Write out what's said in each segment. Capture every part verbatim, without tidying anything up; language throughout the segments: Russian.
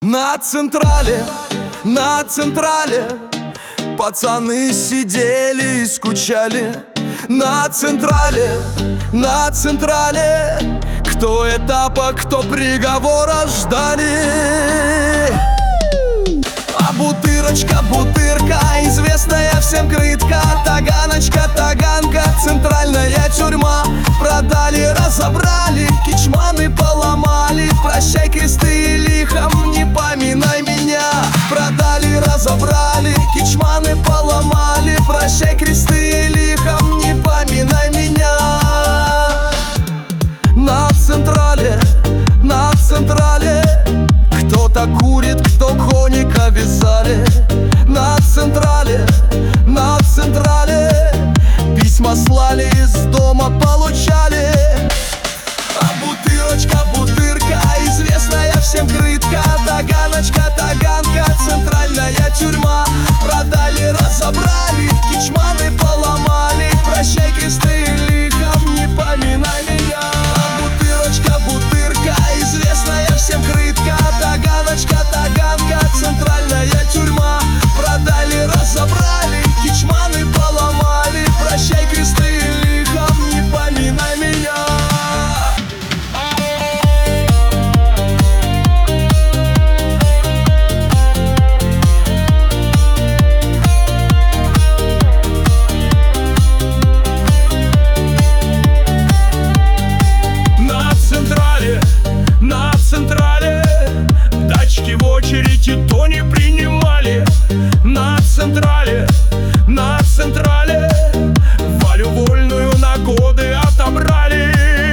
На централе, на централе пацаны сидели и скучали. На централе, на централе кто этапа, кто приговора ждали. А бутырочка, бутырка, известная всем крытка, таганочка, таганка, центральная тюрьма. Продали, разобрали, кичманы поломали. Прощай, кресты и лихом, не поминай меня. Продали, разобрали, кичманы поломали. Прощай, кресты и лихом, не поминай меня. На централе, на централе кто-то курит, кто коника вязали. На централе, на централе письма слали, из дома получали. А бутырочка, бутырка, известная всем крытка, таганочка, таганка, центральная тюрьма. Продали, разобрали, кичманы поломали. Прощай, кресты и лихом, не поминай меня. А бутырочка, бутырка, известная всем крытка, таганочка, таганка, центральная тюрьма. Продали, разобрали, кичманы поломали. Прощай, кресты и лихом, не поминай меня. На централе тачки в очередь и то не принимали. На централе, на централе Валю вольную на годы отобрали.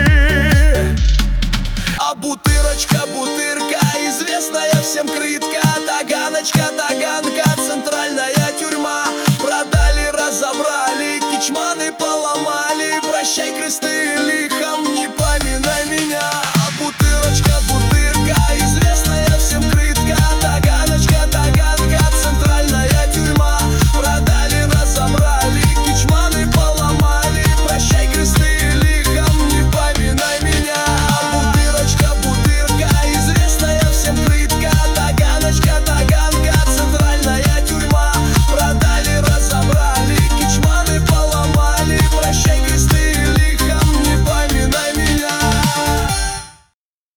А бутырочка, бутырка, известная всем крытка, таганочка, таганка, центральная тюрьма. Продали, разобрали, кичманы поломали. Прощай, кресты.